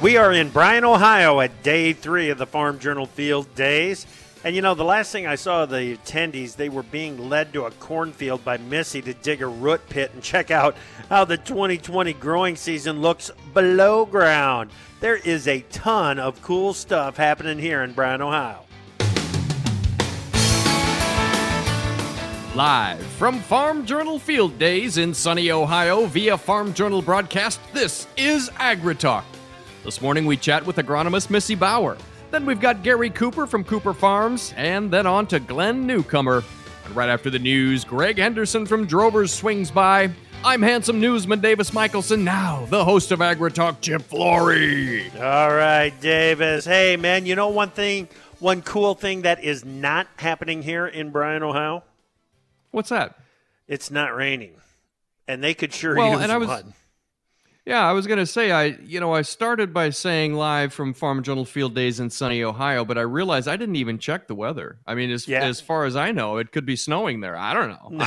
We are in Bryan, Ohio at day 3 of the Farm Journal Field Days. And, the last thing I saw of the attendees, they were being led to a cornfield by Missy to dig a root pit and check out how the 2020 growing season looks below ground. There is a ton of cool stuff happening here in Bryan, Ohio. Live from Farm Journal Field Days in sunny Ohio via Farm Journal broadcast, this is AgriTalk. This morning we chat with agronomist Missy Bauer. Then we've got Gary Cooper from Cooper Farms, and then on to Glenn Newcomer. And right after the news, Greg Henderson from Drovers swings by. I'm handsome newsman Davis Michelson, now the host of AgriTalk, Chip Flory. All right, Davis. Hey, man, one cool thing that is not happening here in Bryan, Ohio? What's that? It's not raining, and they could sure use one. Yeah, I was going to say, I started by saying live from Farm Journal Field Days in sunny Ohio, but I realized I didn't even check the weather. I mean, as far as I know, it could be snowing there. I don't know.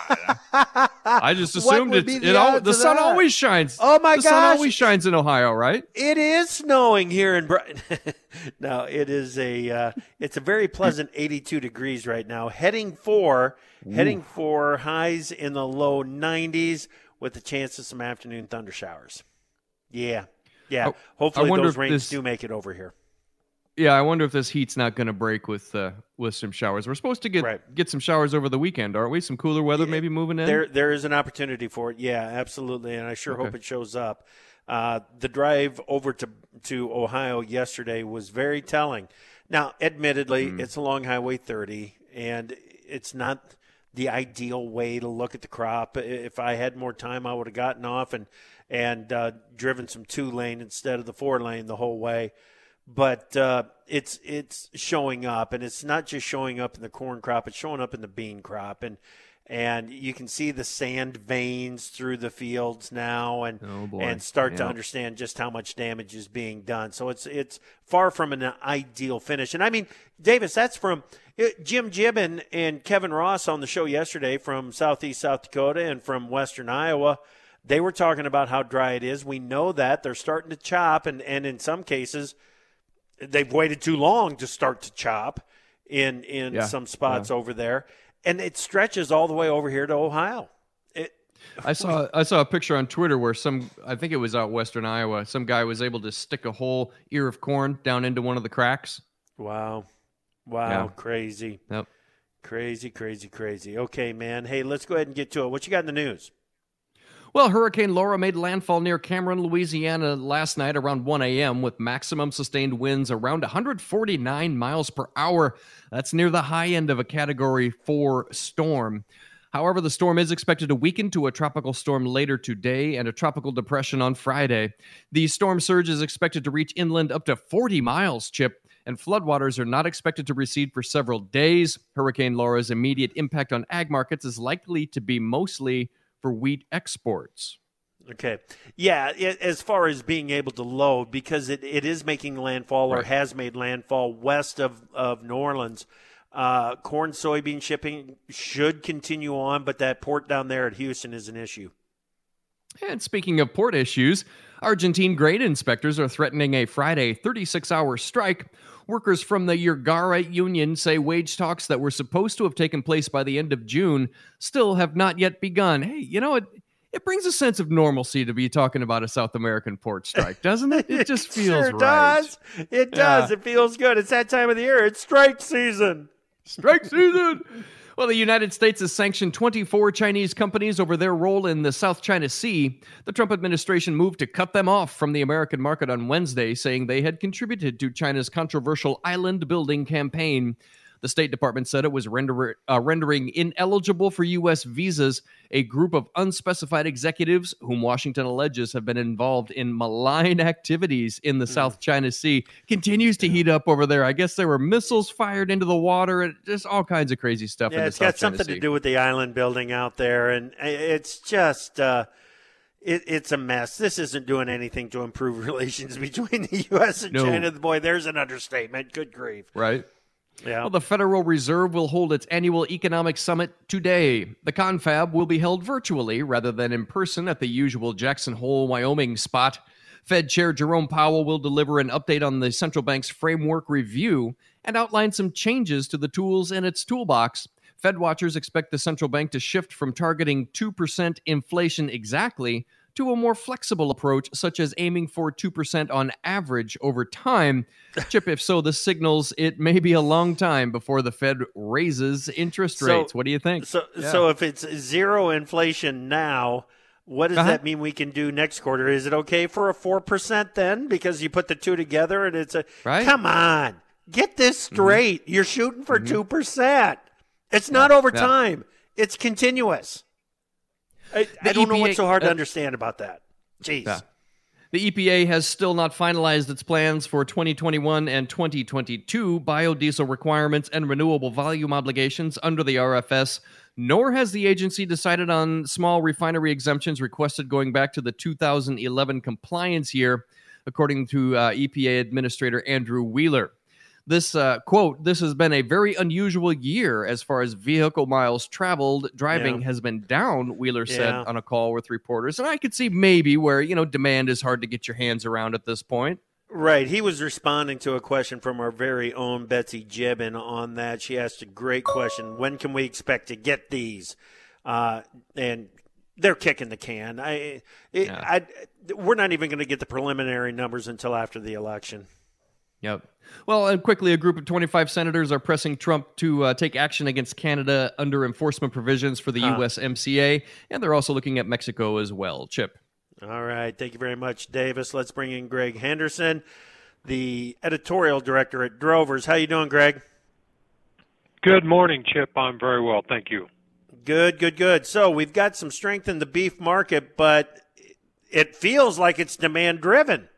I just assumed the sun always shines. Oh my gosh. The sun always shines in Ohio, right? It is snowing here in Bryan. No, it is it's a very pleasant 82 degrees right now. Heading for highs in the low 90s. With the chance of some afternoon thunder showers. Yeah. Hopefully those rains do make it over here. Yeah, I wonder if this heat's not going to break with some showers. We're supposed to get some showers over the weekend, aren't we? Some cooler weather maybe moving in? There is an opportunity for it. Yeah, absolutely, and I sure hope it shows up. The drive over to Ohio yesterday was very telling. Now, admittedly, it's along Highway 30, and it's not the ideal way to look at the crop. If I had more time, I would have gotten off and driven some 2-lane instead of the 4-lane the whole way. But it's showing up, and it's not just showing up in the corn crop; it's showing up in the bean crop, and you can see the sand veins through the fields now, and start to understand just how much damage is being done. So it's far from an ideal finish. And I mean, Davis, that's from Jim Gibbon and Kevin Ross on the show yesterday from Southeast South Dakota and from Western Iowa. They were talking about how dry it is. We know that they're starting to chop, and in some cases, they've waited too long to start to chop in some spots over there. And it stretches all the way over here to Ohio. I saw a picture on Twitter where I think it was out Western Iowa, some guy was able to stick a whole ear of corn down into one of the cracks. Wow, yeah. Crazy. Yep. Crazy. Okay, man. Hey, let's go ahead and get to it. What you got in the news? Well, Hurricane Laura made landfall near Cameron, Louisiana last night around 1 a.m. with maximum sustained winds around 149 miles per hour. That's near the high end of a Category 4 storm. However, the storm is expected to weaken to a tropical storm later today and a tropical depression on Friday. The storm surge is expected to reach inland up to 40 miles, Chip, and floodwaters are not expected to recede for several days. Hurricane Laura's immediate impact on ag markets is likely to be mostly for wheat exports. Okay. Yeah, as far as being able to load, because it is making landfall or has made landfall west of New Orleans, corn, soybean shipping should continue on, but that port down there at Houston is an issue. And speaking of port issues, Argentine grain inspectors are threatening a Friday 36-hour strike. Workers from the Yurgara Union say wage talks that were supposed to have taken place by the end of June still have not yet begun. Hey, it brings a sense of normalcy to be talking about a South American port strike, doesn't it? It just feels sure right. Does. It does. It feels good. It's that time of the year. It's strike season. Strike season! Well, the United States has sanctioned 24 Chinese companies over their role in the South China Sea. The Trump administration moved to cut them off from the American market on Wednesday, saying they had contributed to China's controversial island-building campaign. The State Department said it was rendering ineligible for U.S. visas a group of unspecified executives whom Washington alleges have been involved in malign activities in the South China Sea. Continues to heat up over there. I guess there were missiles fired into the water and just all kinds of crazy stuff in the South China Sea. It's got something to do with the island building out there, and it's just it's a mess. This isn't doing anything to improve relations between the U.S. and China. Boy, there's an understatement. Good grief. Right. Yeah. Well, the Federal Reserve will hold its annual economic summit today. The confab will be held virtually rather than in person at the usual Jackson Hole, Wyoming spot. Fed Chair Jerome Powell will deliver an update on the central bank's framework review and outline some changes to the tools in its toolbox. Fed watchers expect the central bank to shift from targeting 2% inflation exactly to a more flexible approach, such as aiming for 2% on average over time. Chip, if so, this signals it may be a long time before the Fed raises interest rates. What do you think? So if it's zero inflation now, what does that mean we can do next quarter? Is it okay for a 4% then? Because you put the two together and it's come on, get this straight. You're shooting for 2%. It's not over time. It's continuous. I don't know what's so hard to understand about that. Jeez. Yeah. The EPA has still not finalized its plans for 2021 and 2022 biodiesel requirements and renewable volume obligations under the RFS, nor has the agency decided on small refinery exemptions requested going back to the 2011 compliance year, according to EPA Administrator Andrew Wheeler. This, quote, "This has been a very unusual year as far as vehicle miles traveled. Driving has been down," Wheeler said on a call with reporters. And I could see maybe where, demand is hard to get your hands around at this point. Right. He was responding to a question from our very own Betsy Gibbon on that. She asked a great question. When can we expect to get these? And they're kicking the can. We're not even going to get the preliminary numbers until after the election. Yep. Well, and quickly, a group of 25 senators are pressing Trump to take action against Canada under enforcement provisions for the USMCA, and they're also looking at Mexico as well. Chip. All right. Thank you very much, Davis. Let's bring in Greg Henderson, the editorial director at Drovers. How you doing, Greg? Good morning, Chip. I'm very well. Thank you. Good. So we've got some strength in the beef market, but it feels like it's demand-driven.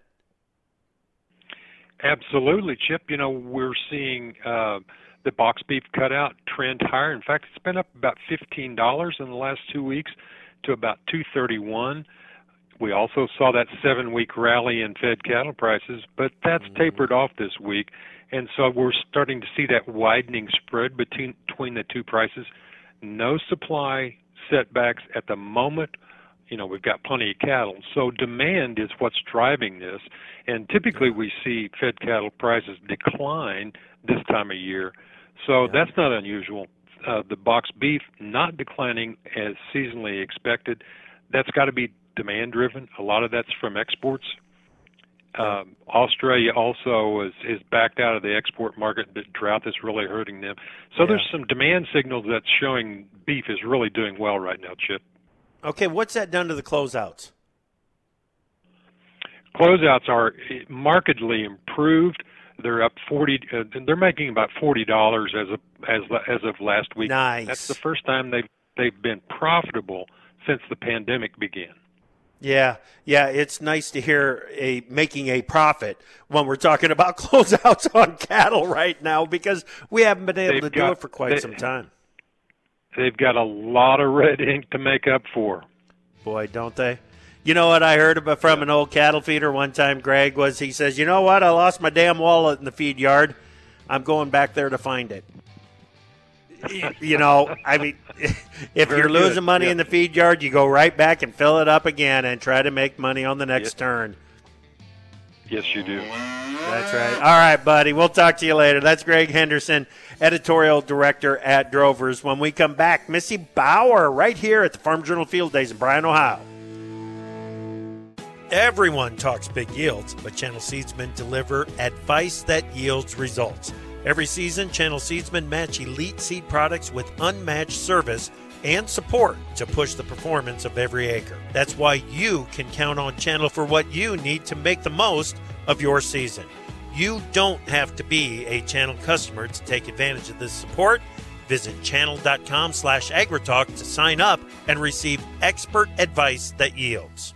Absolutely, Chip. We're seeing the box beef cutout trend higher. In fact, it's been up about $15 in the last 2 weeks to about $2.31. We also saw that 7-week rally in fed cattle prices, but that's tapered off this week. And so we're starting to see that widening spread between the two prices. No supply setbacks at the moment. We've got plenty of cattle. So demand is what's driving this. And typically we see fed cattle prices decline this time of year. So that's not unusual. The box beef not declining as seasonally expected. That's got to be demand driven. A lot of that's from exports. Australia also is backed out of the export market. The drought is really hurting them. So there's some demand signals that's showing beef is really doing well right now, Chip. Okay, what's that done to the closeouts? Closeouts are markedly improved. They're up 40. They're making about $40 as of last week. Nice. That's the first time they've been profitable since the pandemic began. Yeah, it's nice to hear making a profit when we're talking about closeouts on cattle right now, because we haven't been able to do it for quite some time. They've got a lot of red ink to make up for. Boy, don't they? You know what I heard from an old cattle feeder one time, Greg, was he says, "You know what? I lost my damn wallet in the feed yard. I'm going back there to find it." I mean, if you're losing money in the feed yard, you go right back and fill it up again and try to make money on the next turn. Yes, you do. That's right. All right, buddy. We'll talk to you later. That's Greg Henderson, editorial director at Drovers. When we come back, Missy Bauer right here at the Farm Journal Field Days in Bryan, Ohio. Everyone talks big yields, but Channel Seedsmen deliver advice that yields results. Every season, Channel Seedsmen match elite seed products with unmatched service and support to push the performance of every acre. That's why you can count on Channel for what you need to make the most of your season. You don't have to be a Channel customer to take advantage of this support. Visit channel.com/agritalk to sign up and receive expert advice that yields.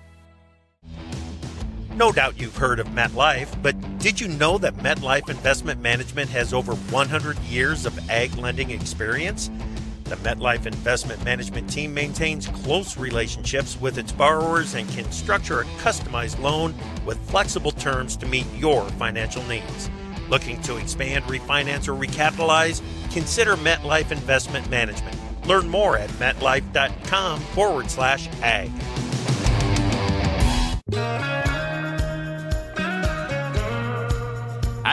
No doubt you've heard of MetLife, but did you know that MetLife Investment Management has over 100 years of ag lending experience? The MetLife Investment Management team maintains close relationships with its borrowers and can structure a customized loan with flexible terms to meet your financial needs. Looking to expand, refinance, or recapitalize? Consider MetLife Investment Management. Learn more at metlife.com/ag.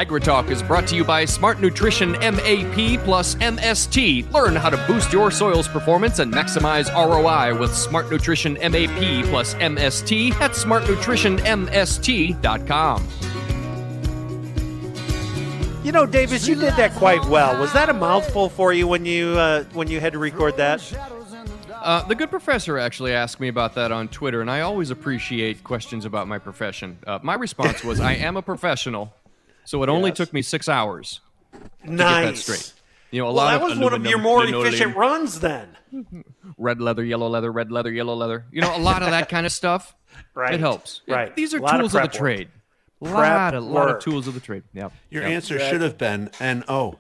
AgriTalk is brought to you by Smart Nutrition MAP plus MST. Learn how to boost your soil's performance and maximize ROI with Smart Nutrition MAP plus MST at smartnutritionmst.com. You know, Davis, you did that quite well. Was that a mouthful for you when you had to record that? The good professor actually asked me about that on Twitter, and I always appreciate questions about my profession. My response was, I am a professional, so it only took me 6 hours to get that straight. You know, that was one of your more efficient runs then. Red leather, yellow leather, red leather, yellow leather. You know, a lot of that kind of stuff. Right. It helps. Right. These are tools of the trade. A lot of tools of the trade. Yeah. Your answer should have been N-O.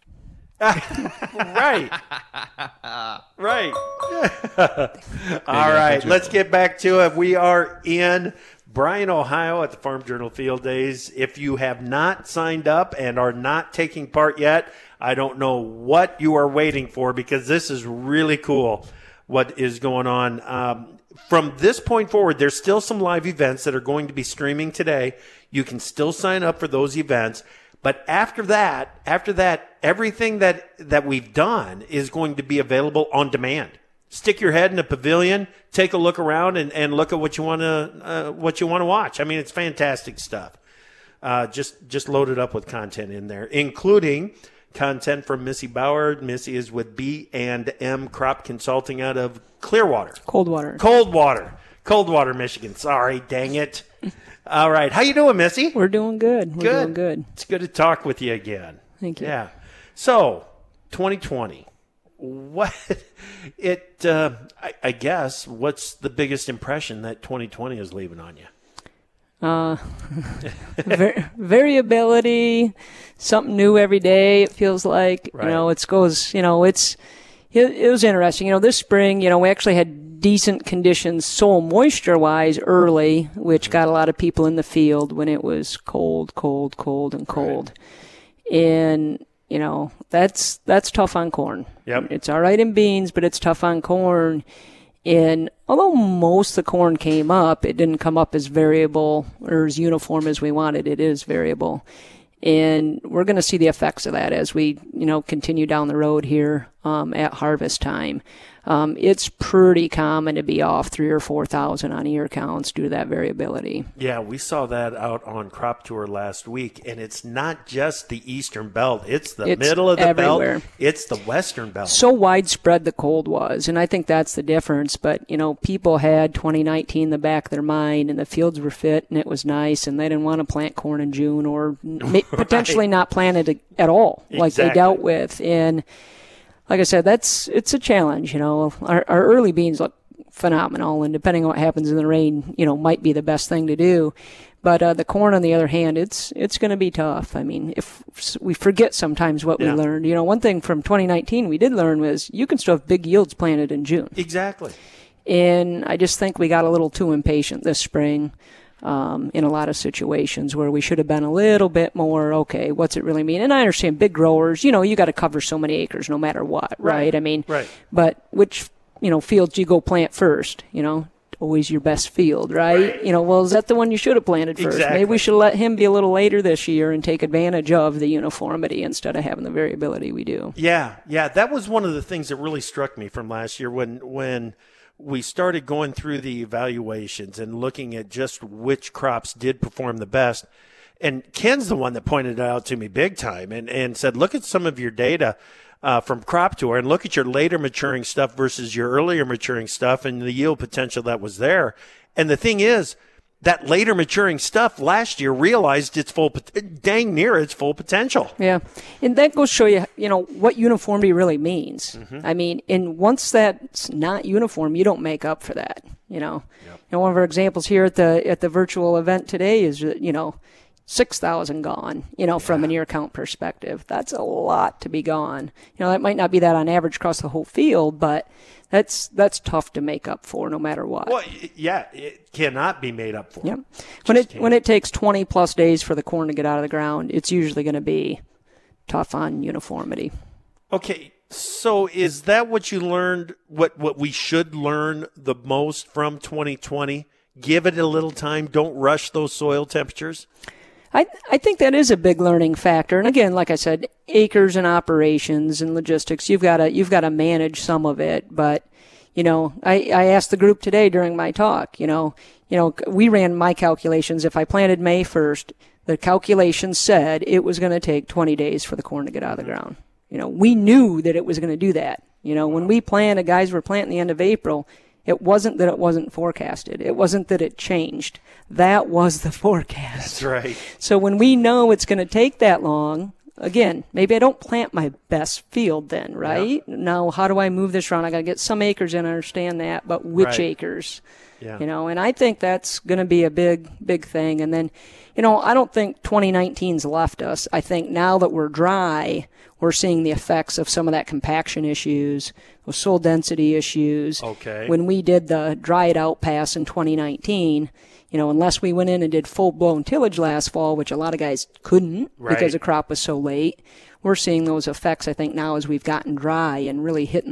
Right. Right. All right. Let's get back to it. We are in Bryan, Ohio at the Farm Journal Field Days. If you have not signed up and are not taking part yet, I don't know what you are waiting for, because this is really cool what is going on. From this point forward, there's still some live events that are going to be streaming today. You can still sign up for those events. But after that, everything that we've done is going to be available on demand. Stick your head in a pavilion, take a look around, and look at what you want to watch. I mean, it's fantastic stuff. Just loaded up with content in there, including content from Missy Bauer. Missy is with B&M Crop Consulting out of Clearwater. Coldwater, Michigan. Sorry, dang it. All right. How you doing, Missy? We're doing good. Doing good. It's good to talk with you again. Thank you. Yeah. So, 2020. I guess, what's the biggest impression that 2020 is leaving on you? Variability, something new every day. It feels like, Right. it was interesting. This spring, we actually had decent conditions soil moisture wise early, which got a lot of people in the field when it was cold. Right. And, that's tough on corn. Yep. It's all right in beans, but it's tough on corn. And although most of the corn came up, it didn't come up as variable or as uniform as we wanted. It is variable. And we're going to see the effects of that as we, continue down the road here at harvest time. It's pretty common to be off 3,000 or 4,000 on ear counts due to that variability. Yeah, we saw that out on Crop Tour last week, and it's not just the eastern belt. It's the middle of the everywhere. belt. It's the western belt. So widespread the cold was, and I think that's the difference. But, people had 2019 in the back of their mind, and the fields were fit, and it was nice, and they didn't want to plant corn in June or potentially not plant it at all, like they dealt with. And like I said, it's a challenge. Our early beans look phenomenal, and depending on what happens in the rain, might be the best thing to do. But the corn, on the other hand, it's going to be tough. I mean, if we forget sometimes what we learned. One thing from 2019 we did learn was you can still have big yields planted in June. Exactly. And I just think we got a little too impatient this spring. In a lot of situations where we should have been a little bit more, okay, what's it really mean? And I understand big growers, you got to cover so many acres no matter what, right? I mean, but which, fields you go plant first, always your best field, right? Well, is that the one you should have planted first? Exactly. Maybe we should let him be a little later this year and take advantage of the uniformity instead of having the variability we do. Yeah. That was one of the things that really struck me from last year when we started going through the evaluations and looking at just which crops did perform the best. And Ken's the one that pointed it out to me big time and said, look at some of your data from Crop Tour and look at your later maturing stuff versus your earlier maturing stuff and the yield potential that was there. And the thing is, that later maturing stuff last year realized dang near its full potential. Yeah. And that goes to show you, what uniformity really means. Mm-hmm. I mean, and once that's not uniform, you don't make up for that, Yep. One of our examples here at the virtual event today is, 6,000 gone, from an ear count perspective. That's a lot to be gone. That might not be that on average across the whole field, but that's tough to make up for no matter what. Well, yeah, it cannot be made up for. Yep. When it takes 20 plus days for the corn to get out of the ground, it's usually going to be tough on uniformity. Okay. So is that what you learned, what we should learn the most from 2020? Give it a little time. Don't rush those soil temperatures. I think that is a big learning factor. And again, like I said, acres and operations and logistics, you've got to manage some of it. But, I asked the group today during my talk, we ran my calculations. If I planted May 1st, the calculation said it was going to take 20 days for the corn to get out of the ground. We knew that it was going to do that. When we planted, guys were planting the end of April, it wasn't that it wasn't forecasted. It wasn't that it changed. That was the forecast. That's right. So when we know it's going to take that long, again, maybe I don't plant my best field then, right? Yeah. Now, how do I move this around? I got to get some acres in, I understand that, but which acres? Yeah. And I think that's going to be a big thing. And then, I don't think 2019's left us. I think now that we're dry, we're seeing the effects of some of that compaction issues, those soil density issues. Okay. When we did the dried out pass in 2019, unless we went in and did full-blown tillage last fall, which a lot of guys couldn't because the crop was so late, we're seeing those effects, I think, now as we've gotten dry and really hitting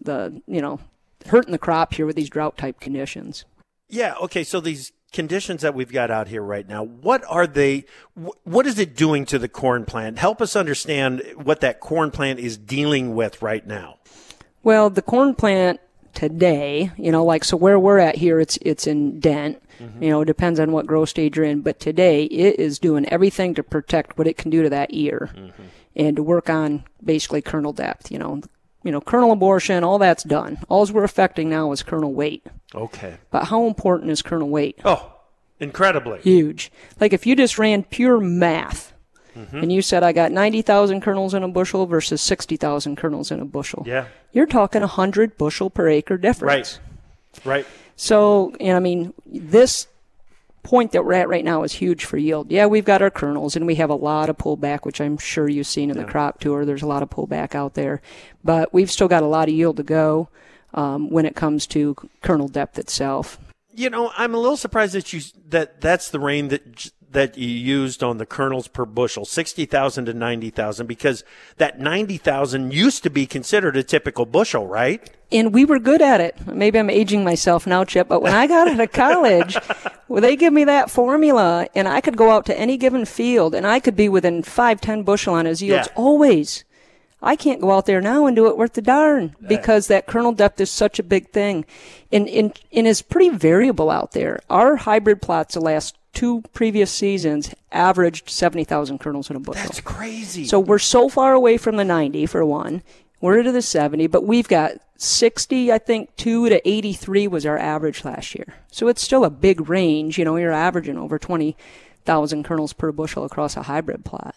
hurting the crop here with these drought-type conditions. Yeah, okay, so these conditions that we've got out here right now, what are they? What is it doing to the corn plant? Help us understand what that corn plant is dealing with right now. Well, the corn plant today, so where we're at here, it's in dent. Mm-hmm. It depends on what growth stage you're in. But today, it is doing everything to protect what it can do to that ear and to work on basically kernel depth. Kernel abortion, all that's done. All we're affecting now is kernel weight. Okay. But how important is kernel weight? Oh, incredibly. Huge. Like if you just ran pure math and you said I got 90,000 kernels in a bushel versus 60,000 kernels in a bushel. Yeah. You're talking 100 bushel per acre difference. Right. So, this point that we're at right now is huge for yield. Yeah, we've got our kernels and we have a lot of pullback, which I'm sure you've seen in the crop tour. There's a lot of pullback out there, but we've still got a lot of yield to go when it comes to kernel depth itself. I'm a little surprised that that's the range that you used on the kernels per bushel, 60,000 to 90,000, because that 90,000 used to be considered a typical bushel, right? And we were good at it. Maybe I'm aging myself now, Chip, but when I got out of college, they give me that formula, and I could go out to any given field, and I could be within 5-10 bushel on his yields always. I can't go out there now and do it worth the darn because that kernel depth is such a big thing. And it's pretty variable out there. Our hybrid plots the last 2 previous seasons averaged 70,000 kernels in a bushel. That's crazy. So we're so far away from the 90 for one. We're into the 70, but we've got 60, I think 2 to 83 was our average last year. So it's still a big range. You're averaging over 20,000 kernels per bushel across a hybrid plot.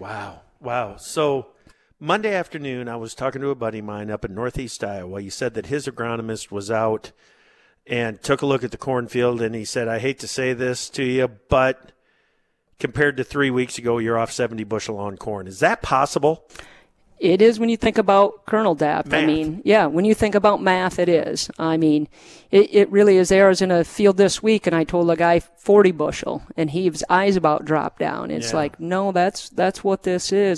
Wow. So Monday afternoon, I was talking to a buddy of mine up in Northeast Iowa. He said that his agronomist was out and took a look at the cornfield, and he said, I hate to say this to you, but compared to 3 weeks ago, you're off 70 bushel on corn. Is that possible? It is when you think about kernel depth. Math. When you think about math, it is. It really is there. I was in a field this week, and I told a guy 40 bushel, and his eyes about dropped down. It's like, no, that's what this is.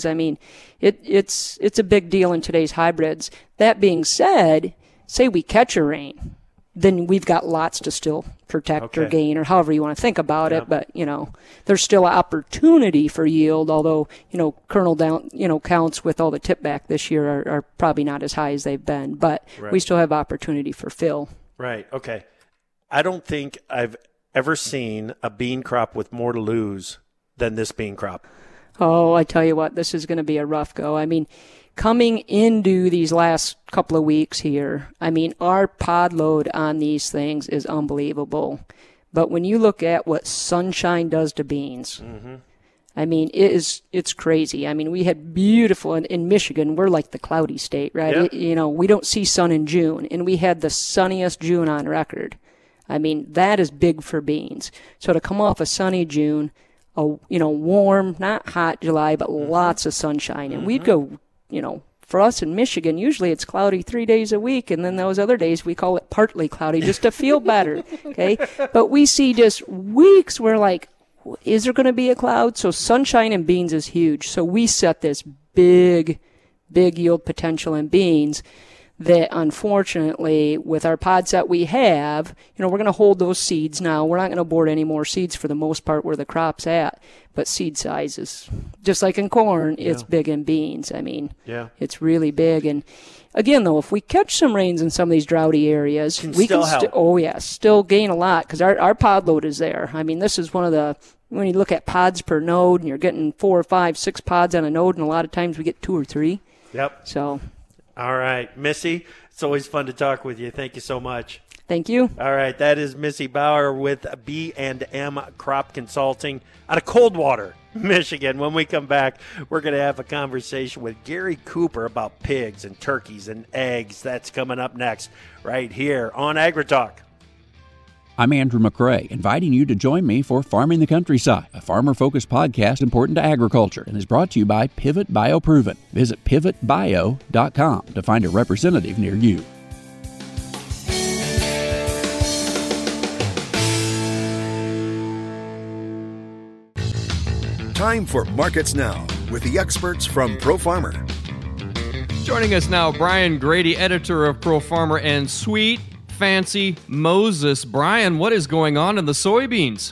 It's a big deal in today's hybrids. That being said, say we catch a rain, then we've got lots to still protect or gain or however you want to think about it. But, there's still an opportunity for yield, although, kernel down, counts with all the tip back this year are probably not as high as they've been. But we still have opportunity for fill. Right. Okay. I don't think I've ever seen a bean crop with more to lose than this bean crop. Oh, I tell you what, this is going to be a rough go. Coming into these last couple of weeks here, our pod load on these things is unbelievable. But when you look at what sunshine does to beans, it's crazy. We had beautiful, in Michigan, we're like the cloudy state, right? Yeah. We don't see sun in June, and we had the sunniest June on record. That is big for beans. So to come off a sunny June, warm, not hot July, but lots of sunshine, and we'd go, for us in Michigan, usually it's cloudy 3 days a week, and then those other days we call it partly cloudy just to feel better, okay? But we see just weeks where, is there going to be a cloud? So sunshine in beans is huge. So we set this big yield potential in beans. that unfortunately with our pods that we have, we're going to hold those seeds now. We're not going to board any more seeds for the most part where the crop's at, but seed size is just like in corn, it's big in beans. I mean, it's really big. And again, though, if we catch some rains in some of these droughty areas, we can still gain a lot because our pod load is there. I mean, this is one of the, when you look at pods per node and you're getting 4 or 5, 6 pods on a node, and a lot of times we get 2 or 3. Yep. So. All right, Missy, it's always fun to talk with you. Thank you so much. Thank you. All right, that is Missy Bauer with B&M Crop Consulting out of Coldwater, Michigan. When we come back, we're going to have a conversation with Gary Cooper about pigs and turkeys and eggs. That's coming up next right here on AgriTalk. I'm Andrew McRae, inviting you to join me for Farming the Countryside, a farmer-focused podcast important to agriculture and is brought to you by Pivot BioProven. Visit pivotbio.com to find a representative near you. Time for Markets Now with the experts from ProFarmer. Joining us now, Brian Grady, editor of ProFarmer, and Sweet Fancy Moses. Brian, what is going on in the soybeans?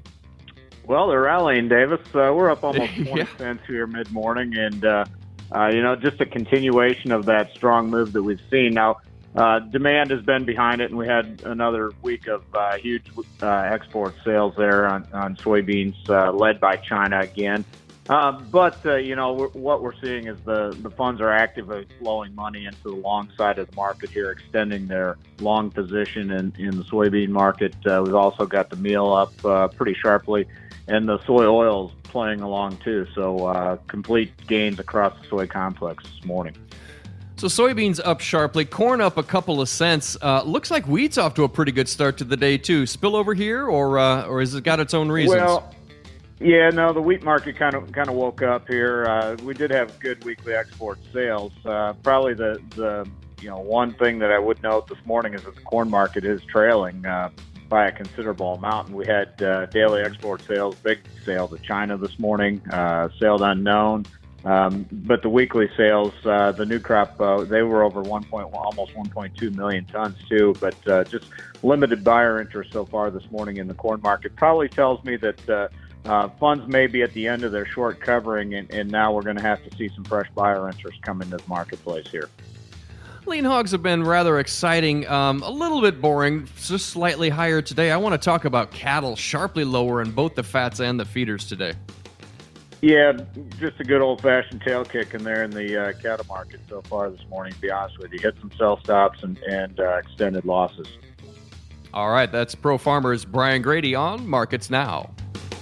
Well, they're rallying, Davis. We're up almost 20 cents here mid-morning, and just a continuation of that strong move that we've seen. Now, demand has been behind it, and we had another week of huge export sales there on soybeans, led by China again. But what we're seeing is the funds are actively flowing money into the long side of the market here, extending their long position in the soybean market. We've also got the meal up pretty sharply, and the soy oils playing along too. So complete gains across the soy complex this morning. So soybeans up sharply, corn up a couple of cents. Looks like wheat's off to a pretty good start to the day too. Spillover here, or has it got its own reasons? Well, yeah, no, the wheat market kind of woke up here. We did have good weekly export sales. Probably the one thing that I would note this morning is that the corn market is trailing by a considerable amount. And we had daily export sales, big sale to China this morning, sailed unknown. But the weekly sales, the new crop, they were over almost 1.2 million tons too. But just limited buyer interest so far this morning in the corn market probably tells me that funds may be at the end of their short covering, and now we're going to have to see some fresh buyer interest come into the marketplace here. Lean hogs have been rather exciting, a little bit boring, just slightly higher today. I want to talk about cattle sharply lower in both the fats and the feeders today. Yeah, just a good old-fashioned tail kick in there in the cattle market so far this morning, to be honest with you. Hit some sell stops and extended losses. All right, that's ProFarmer's Brian Grady on Markets Now.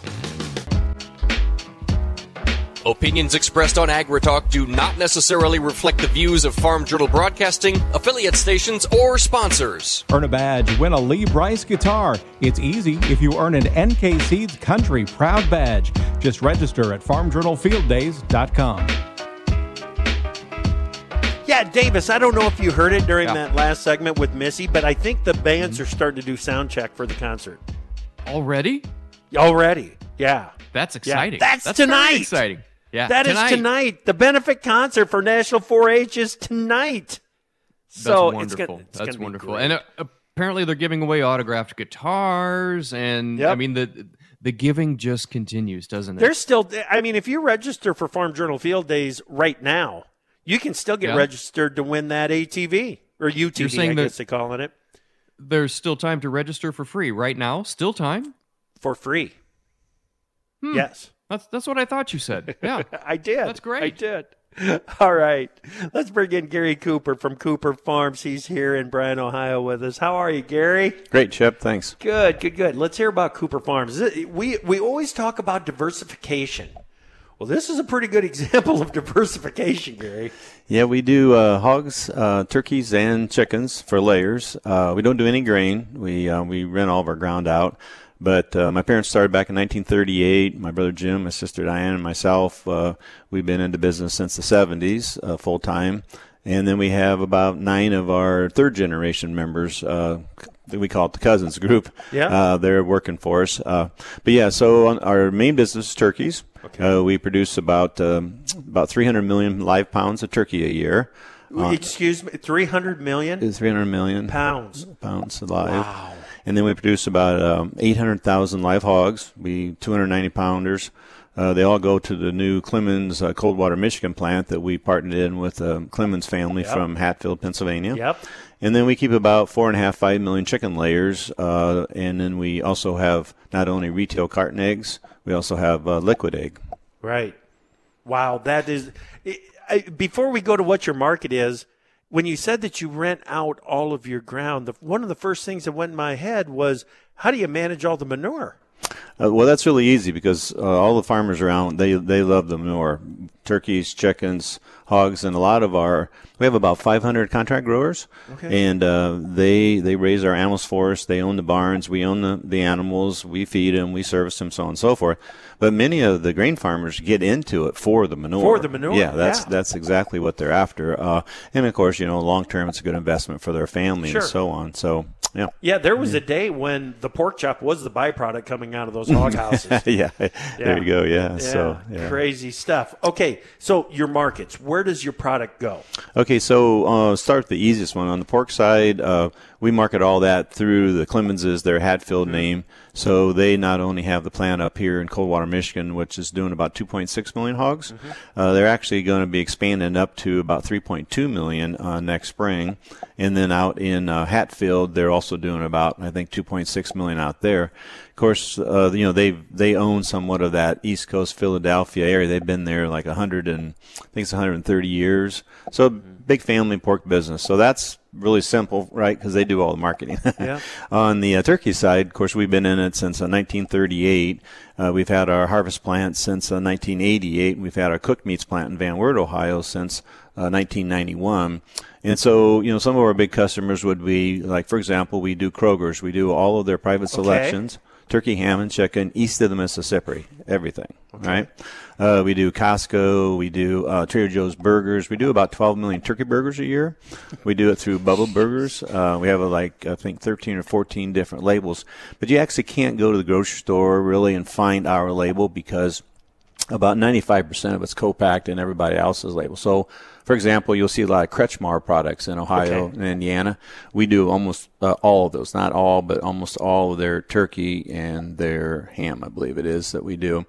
Opinions expressed on AgriTalk do not necessarily reflect the views of Farm Journal Broadcasting, affiliate stations, or sponsors. Earn a badge, win a Lee Brice guitar. It's easy if you earn an NK Seeds Country Proud badge. Just register at farmjournalfielddays.com. Yeah, Davis, I don't know if you heard it during that last segment with Missy, but I think the bands are starting to do sound check for the concert. Already? Yeah. That's exciting. Yeah, that's tonight. Very exciting. Yeah, that is tonight. The benefit concert for National 4-H is tonight. So that's wonderful. That's wonderful. And apparently they're giving away autographed guitars, and I mean the giving just continues, doesn't it? There's still, I mean, if you register for Farm Journal Field Days right now, you can still get registered to win that ATV or UTV, I guess they call it. There's still time to register for free right now. Still time for free. Yes. That's what I thought you said. Yeah. I did. That's great. I did. All right. Let's bring in Gary Cooper from Cooper Farms. He's here in Bryan, Ohio with us. How are you, Gary? Great, Chip. Thanks. Good. Let's hear about Cooper Farms. We always talk about diversification. Well, this is a pretty good example of diversification, Gary. Yeah, we do hogs, turkeys, and chickens for layers. We don't do any grain. We rent all of our ground out. But my parents started back in 1938. My brother Jim, my sister Diane, and myself, we've been into business since the 70s, full-time. And then we have about 9 of our third-generation members. We call it the Cousins Group. Yeah. They're working for us. So our main business is turkeys. Okay. We produce about 300 million live pounds of turkey a year. Excuse me, 300 million? 300 million pounds alive. Wow. And then we produce about 800,000 live hogs, 290 pounders. They all go to the new Clemens Coldwater, Michigan plant that we partnered in with the Clemens family from Hatfield, Pennsylvania. Yep. And then we keep about 4.5 million chicken layers. And then we also have not only retail carton eggs, we also have liquid egg. Right. Wow. That is before we go to what your market is, when you said that you rent out all of your ground, one of the first things that went in my head was, how do you manage all the manure? Well, that's really easy because all the farmers around, they love the manure. Turkeys, chickens, hogs, and we have about 500 contract growers. Okay. And they raise our animals for us. They own the barns. We own the animals. We feed them. We service them, so on and so forth. But many of the grain farmers get into it for the manure. For the manure. Yeah, that's exactly what they're after. And, of course, long term it's a good investment for their family and so on. So, yeah. Yeah, there was a day when the pork chop was the byproduct coming out of those hog houses. Yeah, there you go. Yeah. So crazy stuff. Okay, so your markets, where does your product go? Okay, so start with the easiest one. On the pork side, we market all that through the Clemenses, their Hatfield name. So they not only have the plant up here in Coldwater, Michigan, which is doing about 2.6 million hogs. They're actually going to be expanding up to about 3.2 million next spring. And then out in Hatfield, they're also doing about, I think, 2.6 million out there. Of course, they own somewhat of that East Coast Philadelphia area. They've been there like 130 years. So big family pork business. So that's really simple, right? Because they do all the marketing. Yeah. On the turkey side, of course, we've been in it since 1938. We've had our harvest plant since 1988. We've had our cooked meats plant in Van Wert, Ohio since 1991. And so, some of our big customers would be, like, for example, we do Kroger's. We do all of their private selections, turkey, ham, and chicken, east of the Mississippi, everything, right? We do Costco. We do Trader Joe's Burgers. We do about 12 million turkey burgers a year. We do it through Bubba Burgers. We have, I think, 13 or 14 different labels. But you actually can't go to the grocery store, really, and find our label because about 95% of it's co-packed in everybody else's label. So, for example, you'll see a lot of Kretschmar products in Ohio and Indiana. We do almost all of those, not all, but almost all of their turkey and their ham, I believe it is, that we do.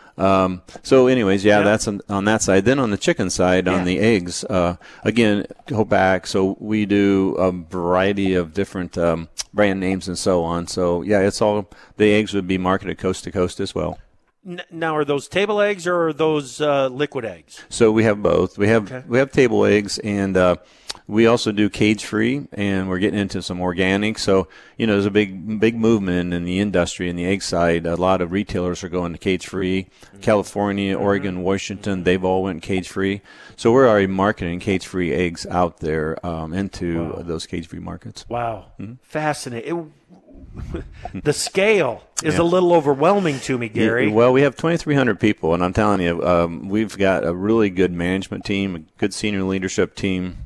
So anyways, that's on that side. Then on the chicken side, on the eggs, again, co-pack. So we do a variety of different brand names and so on. So, it's all, the eggs would be marketed coast to coast as well. Now, are those table eggs or are those liquid eggs? So we have both. We have table eggs, and we also do cage-free, and we're getting into some organic. So, there's a big movement in the industry, in the egg side. A lot of retailers are going to cage-free. California, Oregon, Washington, they've all went cage-free. So we're already marketing cage-free eggs out there into those cage-free markets. Wow. Fascinating. The scale is a little overwhelming to me, Gary. Well, we have 2,300 people, and I'm telling you, we've got a really good management team, a good senior leadership team.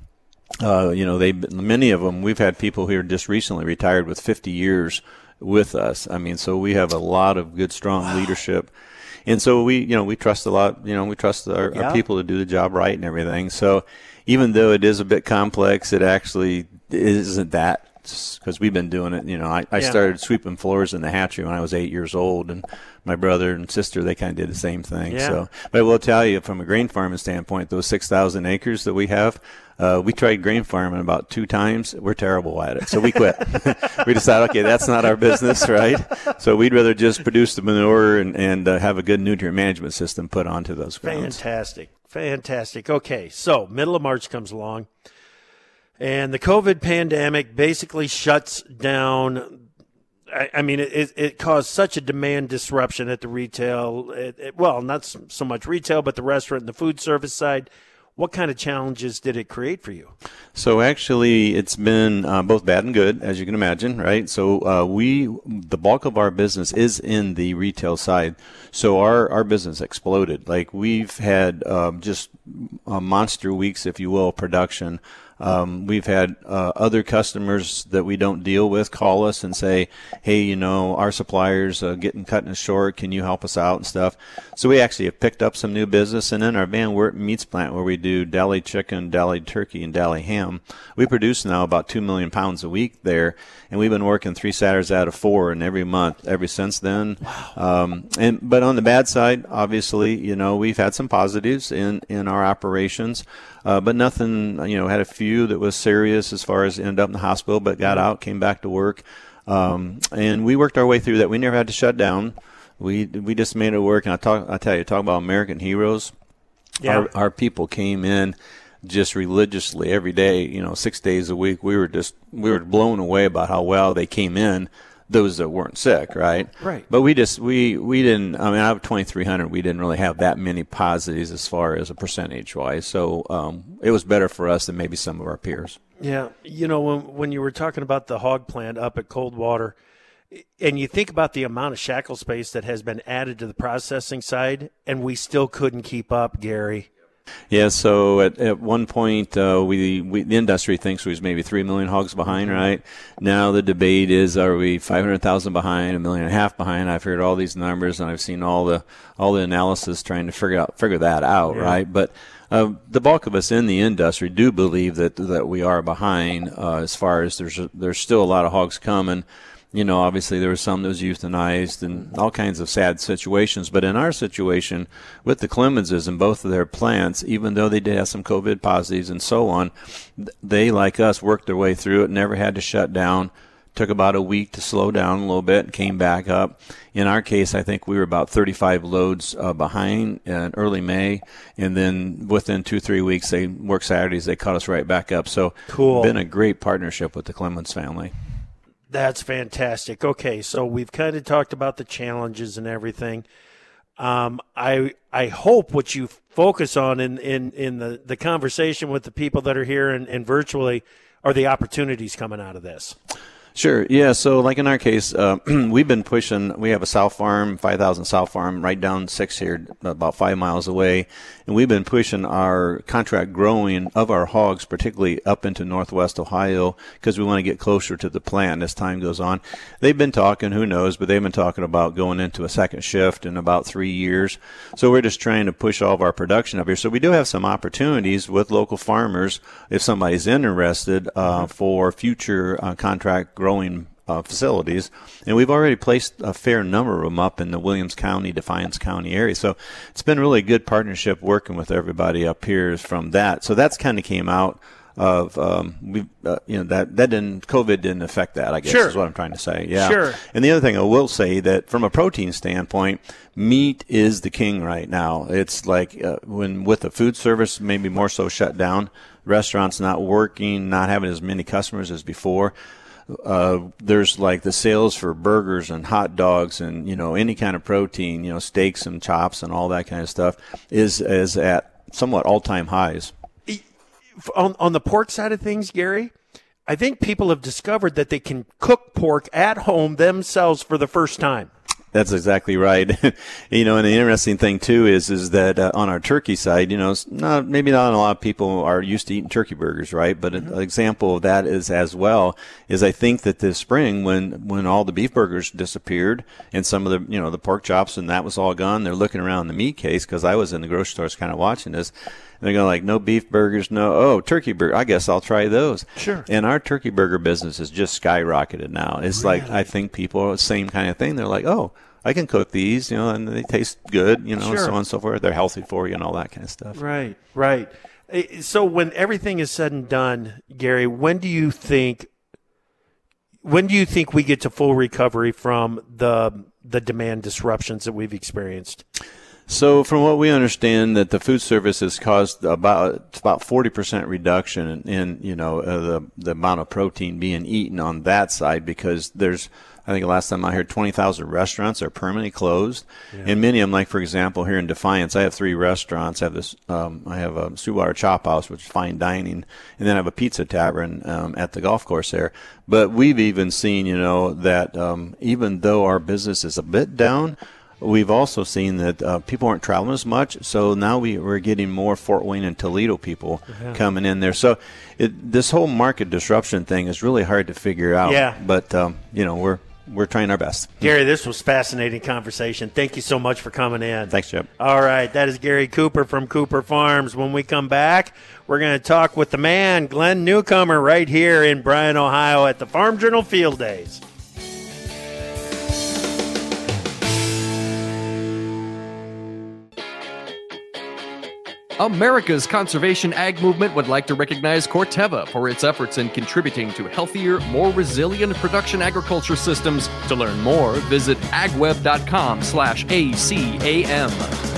Many of them, we've had people here just recently retired with 50 years with us. I mean, so we have a lot of good, strong leadership. And so we trust a lot, we trust our people to do the job right and everything. So even though it is a bit complex, it actually isn't that. Because we've been doing it, I started sweeping floors in the hatchery when I was 8 years old, and my brother and sister, they kind of did the same thing. Yeah. So, but I will tell you, from a grain farming standpoint, those 6,000 acres that we have, we tried grain farming about 2 times. We're terrible at it, so we quit. We decided, okay, that's not our business, right? So we'd rather just produce the manure and have a good nutrient management system put onto those grounds. Fantastic. Okay, so middle of March comes along. And the COVID pandemic basically shuts down. I mean, it caused such a demand disruption at the retail. Well, not so much retail, but the restaurant and the food service side. What kind of challenges did it create for you? So actually, it's been both bad and good, as you can imagine, right? So the bulk of our business is in the retail side. So our business exploded. Like, we've had just monster weeks, if you will, production. We've had other customers that we don't deal with call us and say, hey, you know, our supplier's getting cutting us short. Can you help us out and stuff? So we actually have picked up some new business. And then our Van Wert meats plant, where we do deli chicken, deli turkey, and deli ham, we produce now about 2 million pounds a week there. And we've been working 3 Saturdays out of 4 and every month ever since then. Wow. But on the bad side, obviously, you know, we've had some positives in our operations. But nothing, you know, had a few that was serious as far as ended up in the hospital, but got out, came back to work. And we worked our way through that. We never had to shut down. We just made it work. And I tell you, talk about American heroes. Yeah. Our people came in just religiously every day, you know, 6 days a week. We were blown away about how well they came in. Those that weren't sick, right? Right. But we didn't, I mean, out of 2,300, we didn't really have that many positives as far as a percentage-wise. So it was better for us than maybe some of our peers. Yeah. You know, when you were talking about the hog plant up at Coldwater, and you think about the amount of shackle space that has been added to the processing side, and we still couldn't keep up, Gary. Yeah, so at one point, the industry thinks we was maybe 3 million hogs behind, right? Now the debate is, are we 500,000 behind, 1.5 million behind? I've heard all these numbers, and I've seen all the analysis trying to figure that out, yeah. Right? But the bulk of us in the industry do believe that we are behind as far as there's still a lot of hogs coming. You know, obviously there was some that was euthanized and all kinds of sad situations. But in our situation with the Clemenses and both of their plants, even though they did have some COVID positives and so on, they, like us, worked their way through it, never had to shut down. Took about a week to slow down a little bit and came back up. In our case, I think we were about 35 loads behind in early May. And then within 2-3 weeks, they worked Saturdays, they caught us right back up. So cool. Been a great partnership with the Clemens family. That's fantastic. Okay, so we've kind of talked about the challenges and everything. I hope what you focus on in the conversation with the people that are here and virtually are the opportunities coming out of this. Sure. Yeah. So like in our case, we've been pushing, we have a sow farm, 5,000 sow farm right down 6 here, about 5 miles away. And we've been pushing our contract growing of our hogs, particularly up into Northwest Ohio, because we want to get closer to the plant as time goes on. They've been talking, who knows, but they've been talking about going into a second shift in about 3 years. So we're just trying to push all of our production up here. So we do have some opportunities with local farmers if somebody's interested for future contract growing facilities, and we've already placed a fair number of them up in the Williams County, Defiance County area. So it's been really a good partnership working with everybody up here from that. So that's kind of came out of that COVID didn't affect that, I guess. Sure. Is what I'm trying to say. Yeah. Sure. And the other thing I will say that from a protein standpoint, meat is the king right now. It's like when with the food service maybe more so shut down, restaurants not working, not having as many customers as before. There's like the sales for burgers and hot dogs and, you know, any kind of protein, you know, steaks and chops and all that kind of stuff is at somewhat all-time highs. On the pork side of things, Gary, I think people have discovered that they can cook pork at home themselves for the first time. That's exactly right. You know, and the interesting thing too is that on our turkey side, you know, maybe not a lot of people are used to eating turkey burgers, right? But an example of that is I think that this spring when all the beef burgers disappeared and some of the, you know, the pork chops and that was all gone, they're looking around the meat case because I was in the grocery stores kind of watching this. They're going like, no beef burgers, turkey burger. I guess I'll try those. Sure. And our turkey burger business has just skyrocketed now. It's really? Like, I think people, same kind of thing. They're like, oh, I can cook these, you know, and they taste good, you know, sure. So on and so forth. They're healthy for you and all that kind of stuff. Right, right. So when everything is said and done, Gary, when do you think we get to full recovery from the demand disruptions that we've experienced? So from what we understand, that the food service has caused about 40% reduction in you know, the amount of protein being eaten on that side because there's, I think the last time I heard 20,000 restaurants are permanently closed. Yeah. And many of them, like for example, here in Defiance, I have 3 restaurants. I have this, I have a Sweetwater Chop House, which is fine dining, and then I have a pizza tavern at the golf course there. But we've even seen, you know, that even though our business is a bit down, we've also seen that people aren't traveling as much, so now we're getting more Fort Wayne and Toledo people coming in there. So this whole market disruption thing is really hard to figure out. Yeah. But, we're trying our best. Gary, this was fascinating conversation. Thank you so much for coming in. Thanks, Chip. All right, that is Gary Cooper from Cooper Farms. When we come back, we're going to talk with the man, Glenn Newcomer, right here in Bryan, Ohio at the Farm Journal Field Days. America's conservation ag movement would like to recognize Corteva for its efforts in contributing to healthier, more resilient production agriculture systems. To learn more, visit agweb.com/ACAM.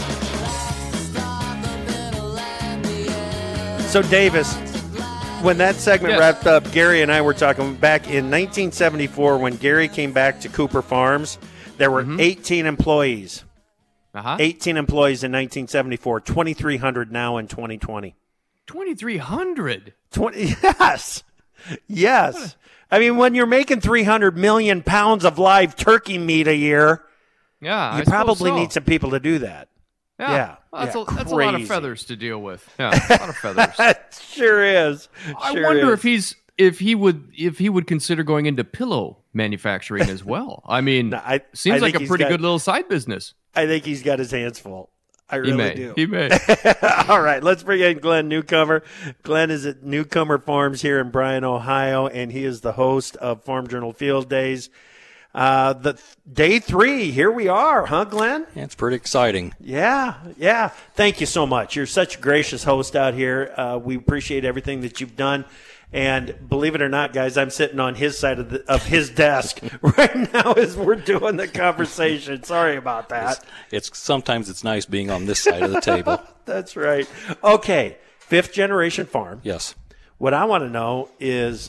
So, Davis, when that segment wrapped up, Gary and I were talking back in 1974 when Gary came back to Cooper Farms. There were 18 employees. 18 employees in 1974, 2,300 now in 2020. 2,300? Yes. I mean, when you're making 300 million pounds of live turkey meat a year, you probably need some people to do that. Yeah. Well, that's a lot of feathers to deal with. Yeah, a lot of feathers. It sure is. I wonder if he would consider going into pillow manufacturing as well. I mean, seems like a pretty good little side business. I think he's got his hands full. I really do. He may. All right, let's bring in Glenn Newcomer. Glenn is at Newcomer Farms here in Bryan, Ohio, and he is the host of Farm Journal Field Days. Day 3, here we are, huh, Glenn? Yeah, it's pretty exciting. Yeah. Thank you so much. You're such a gracious host out here. We appreciate everything that you've done. And believe it or not, guys, I'm sitting on his side of his desk right now as we're doing the conversation. Sorry about that. Sometimes it's nice being on this side of the table. That's right. Okay, 5th generation farm. Yes. What I want to know is,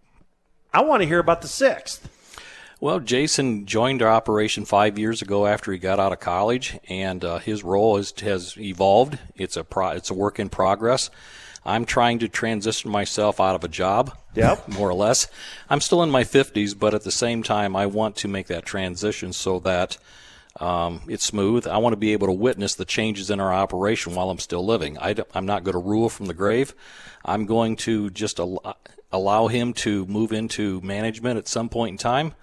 I want to hear about the 6th. Well, Jason joined our operation 5 years ago after he got out of college, and his role has evolved. It's a work in progress. I'm trying to transition myself out of a job, more or less. I'm still in my 50s, but at the same time, I want to make that transition so that it's smooth. I want to be able to witness the changes in our operation while I'm still living. I'm not going to rule from the grave. I'm going to just allow him to move into management at some point in time.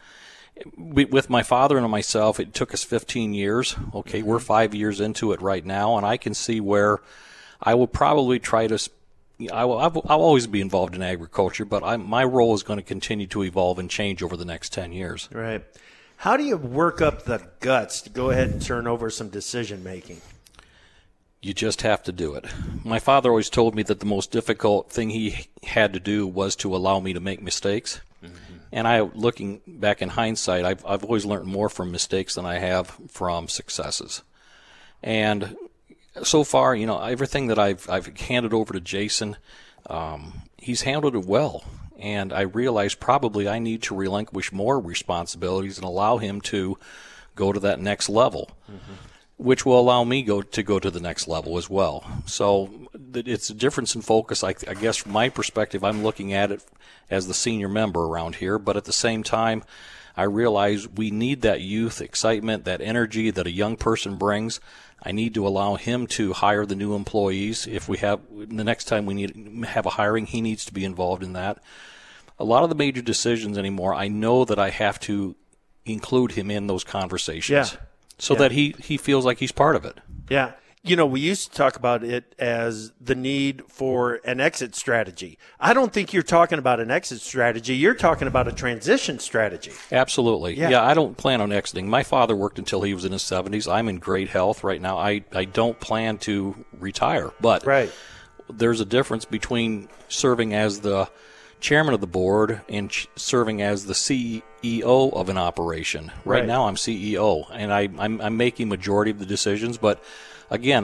With my father and myself, it took us 15 years. Okay, we're 5 years into it right now, and I can see where I will probably try to I'll always be involved in agriculture, but my role is going to continue to evolve and change over the next 10 years. Right. How do you work up the guts to go ahead and turn over some decision making? You just have to do it. My father always told me that the most difficult thing he had to do was to allow me to make mistakes. And looking back in hindsight, I've always learned more from mistakes than I have from successes. And so far, everything that I've handed over to Jason, he's handled it well. And I realize probably I need to relinquish more responsibilities and allow him to go to that next level, which will allow me to go to the next level as well. So it's a difference in focus. I guess from my perspective, I'm looking at it as the senior member around here, but at the same time, I realize we need that youth excitement, that energy that a young person brings. I need to allow him to hire the new employees. If we have the next time we need have a hiring, he needs to be involved in that. A lot of the major decisions anymore, I know that I have to include him in those conversations so that he feels like he's part of it. Yeah. We used to talk about it as the need for an exit strategy. I don't think you're talking about an exit strategy. You're talking about a transition strategy. Absolutely. Yeah, I don't plan on exiting. My father worked until he was in his 70s. I'm in great health right now. I don't plan to retire. But there's a difference between serving as the chairman of the board and serving as the CEO of an operation. Right now I'm CEO, and I'm making majority of the decisions, but again,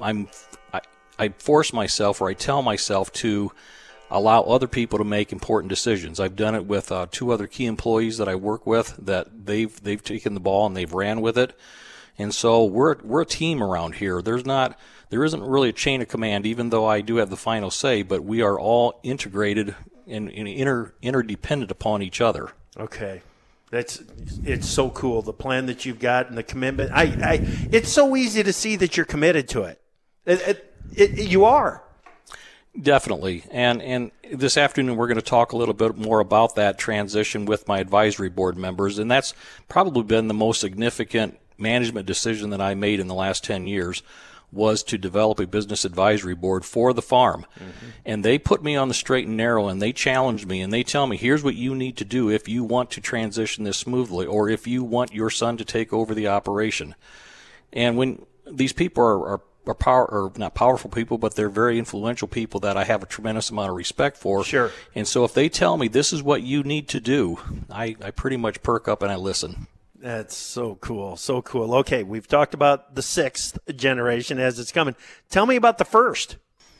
I force myself, or I tell myself to allow other people to make important decisions. I've done it with 2 other key employees that I work with that they've taken the ball and they've ran with it. And so we're a team around here. There isn't really a chain of command, even though I do have the final say, but we are all integrated and interdependent upon each other. Okay. It's so cool, the plan that you've got and the commitment. It's so easy to see that you're committed to it. You are. Definitely. And this afternoon we're going to talk a little bit more about that transition with my advisory board members, and that's probably been the most significant management decision that I made in the last 10 years was to develop a business advisory board for the farm. Mm-hmm. And they put me on the straight and narrow, and they challenged me, and they tell me, here's what you need to do if you want to transition this smoothly, or if you want your son to take over the operation. And when these people are not powerful people, but they're very influential people that I have a tremendous amount of respect for. Sure. And so if they tell me this is what you need to do, I pretty much perk up and I listen. That's so cool. So cool. Okay, we've talked about the 6th generation as it's coming. Tell me about the first.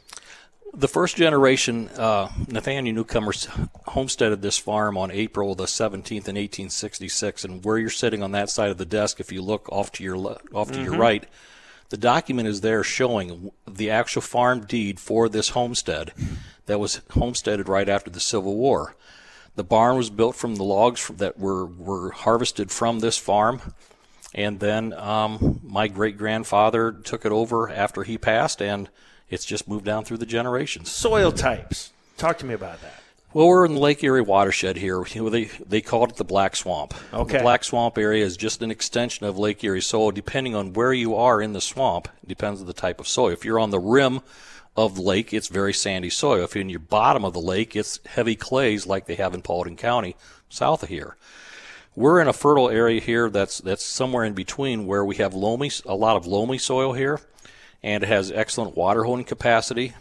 The first generation, Nathaniel Newcomer homesteaded this farm on April the 17th in 1866. And where you're sitting on that side of the desk, if you look off to your your right, the document is there showing the actual farm deed for this homestead that was homesteaded right after the Civil War. The barn was built from the logs that were harvested from this farm, and then my great-grandfather took it over after he passed, and it's just moved down through the generations. Soil types. Talk to me about that. Well, we're in the Lake Erie watershed here. They called it the Black Swamp. Okay. The Black Swamp area is just an extension of Lake Erie soil. Depending on where you are in the swamp, depends on the type of soil. If you're on the rim of the lake, it's very sandy soil. If you're in your bottom of the lake, it's heavy clays like they have in Paulding County, south of here. We're in a fertile area here that's somewhere in between where we have a lot of loamy soil here, and it has excellent water holding capacity.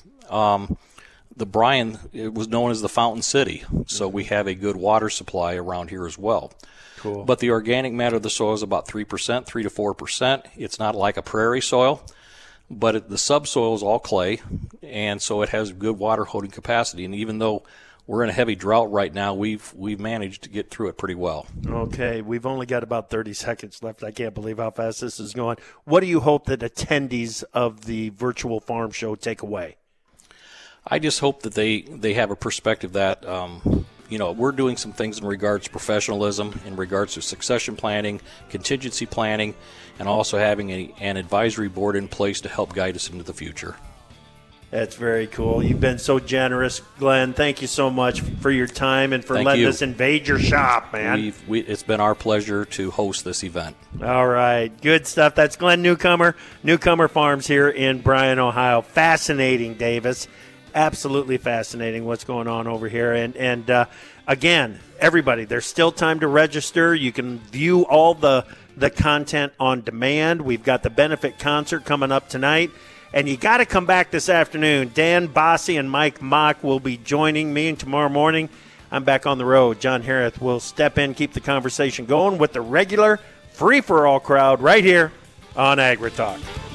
The Bryan, it was known as the Fountain City, so we have a good water supply around here as well. Cool. But the organic matter of the soil is about 3%, 3 to 4%. It's not like a prairie soil, but the subsoil is all clay, and so it has good water holding capacity. And even though we're in a heavy drought right now, we've managed to get through it pretty well. Okay, we've only got about 30 seconds left. I can't believe how fast this is going. What do you hope that attendees of the virtual farm show take away? I just hope that they have a perspective that, we're doing some things in regards to professionalism, in regards to succession planning, contingency planning, and also having an advisory board in place to help guide us into the future. That's very cool. You've been so generous, Glenn. Thank you so much for your time and for letting us invade your shop, man. It's been our pleasure to host this event. All right. Good stuff. That's Glenn Newcomer, Newcomer Farms here in Bryan, Ohio. Fascinating, Davis. Absolutely fascinating what's going on over here. And again, everybody, there's still time to register. You can view all the content on demand. We've got the benefit concert coming up tonight. And you got to come back this afternoon. Dan Bossy and Mike Mock will be joining me. And tomorrow morning, I'm back on the road. John Harris will step in, keep the conversation going with the regular free-for-all crowd right here on AgriTalk.